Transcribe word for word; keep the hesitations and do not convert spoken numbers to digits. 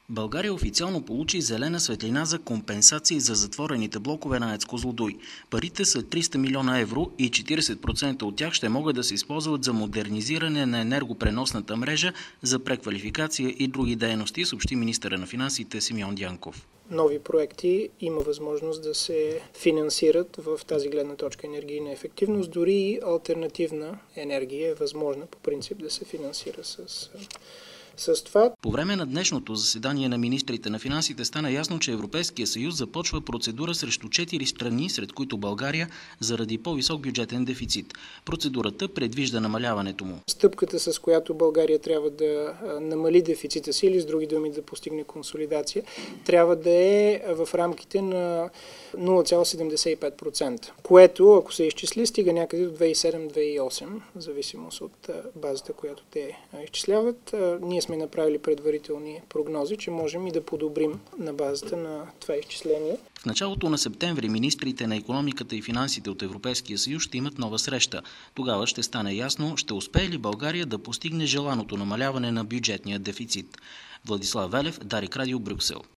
България официално получи зелена светлина за компенсации за затворените блокове на АЕЦ „Козлодуй“. Парите са триста милиона евро и четиридесет процента от тях ще могат да се използват за модернизиране на енергопреносната мрежа, за преквалификация и други дейности, съобщи министъра на финансите Симеон Дянков. Нови проекти има възможност да се финансират в тази гледна точка енергийна ефективност. Дори и алтернативна енергия е възможна по принцип да се финансира с... С това... По време на днешното заседание на министрите на финансите стана ясно, че Европейския съюз започва процедура срещу четири страни, сред които България, заради по-висок бюджетен дефицит. Процедурата предвижда намаляването му. Стъпката, с която България трябва да намали дефицита си, или с други думи да постигне консолидация, трябва да е в рамките на нула цяло седемдесет и пет процента, което, ако се изчисли, стига някъде до две хиляди и седем - две хиляди и осем, в зависимост от базата, която те изчисляват. Ние сме направили предварителни прогнози, че можем и да подобрим на базата на това изчисление. В началото на септември министрите на икономиката и финансите от Европейския съюз ще имат нова среща. Тогава ще стане ясно, ще успее ли България да постигне желаното намаляване на бюджетния дефицит. Владислав Велев, Дарик Радио, Брюксел.